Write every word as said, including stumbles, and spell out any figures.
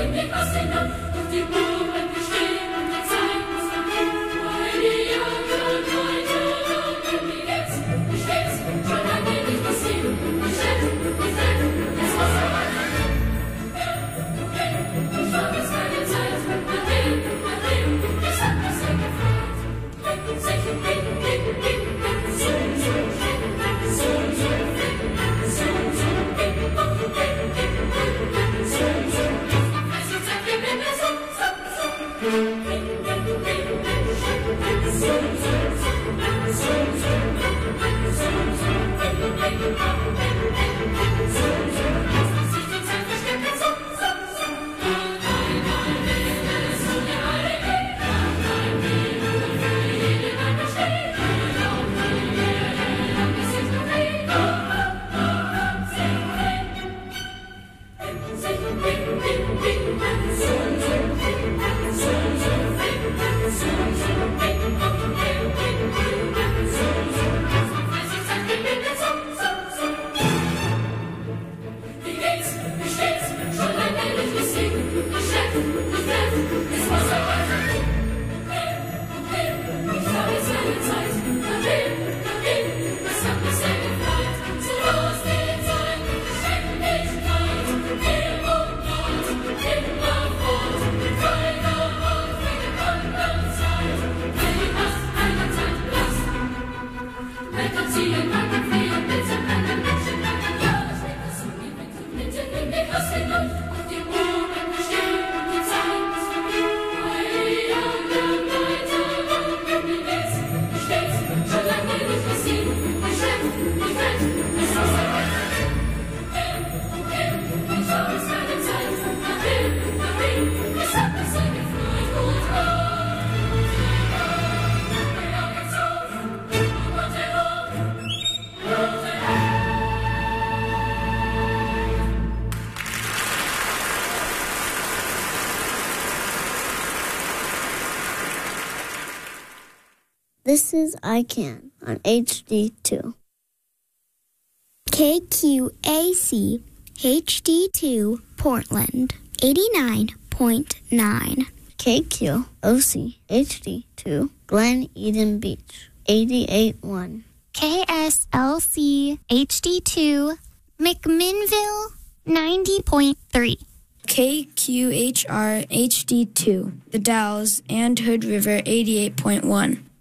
This is I Can on H D two. K Q A C H D two Portland eighty-nine point nine. K Q O C H D two Glen Eden Beach eighty-eight point one. K S L C H D two McMinnville ninety point three. K Q H R H D two The Dalles and Hood River eighty-eight point one.